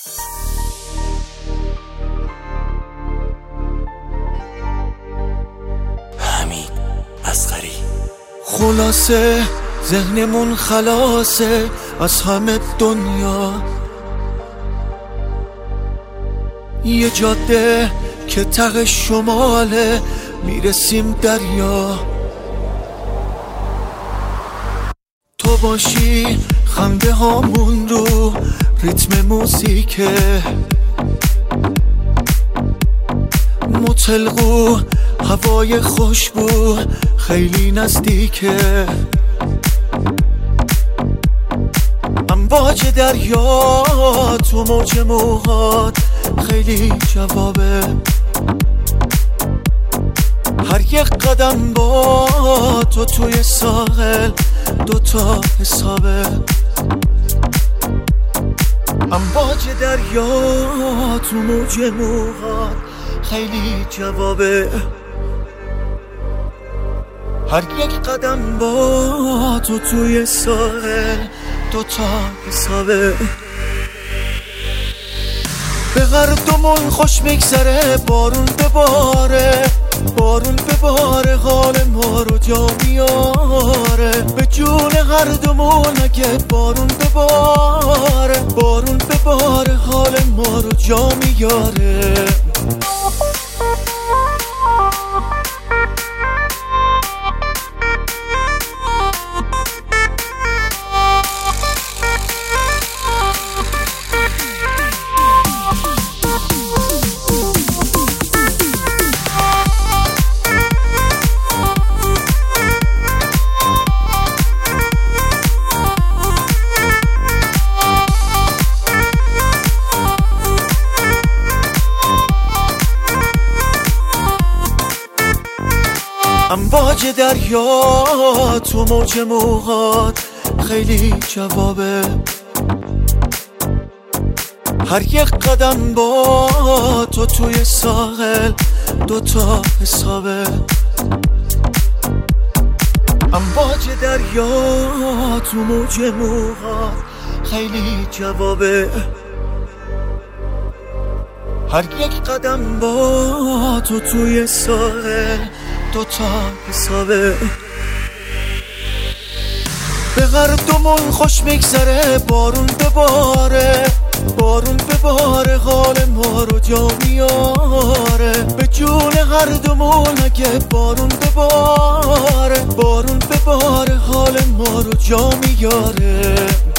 حمید اصغری. خلاصه ذهنمون خلاصه از همه دنیا، یه جاده که ته شماله میرسیم دریا. تو باشی خنده هامون رو ریتم موزیکه، مطلقو هوای خوشبو خیلی نزدیکه. امواج دریا تو موج موهات خیلی جوابه، هر یک قدم با تو توی ساحل دوتا حسابه. امواج دریا تو موج موهات خیلی جوابه، هر یک قدم با تو توی ساحل دوتا حسابه. به هردومون خوش میگذره، بارون بباره، بارون بباره، حال ما رو جا میاره. به جون هر دومون اگه بارون بباره، بارون بباره، حال ما رو جا میاره. امواج دریا تو موج موهات خیلی جوابه، هر یک قدم با تو توی ساحل دوتا حسابه. امواج دریا تو موج موهات خیلی جوابه، هر یک قدم با تو توی ساحل دوتا حسابه. به هردومون خوش میگذره، بارون بباره، بارون بباره، حال ما رو جا میاره. به جون هر دومون اگه بارون بباره، بارون بباره، حال ما رو جا میاره.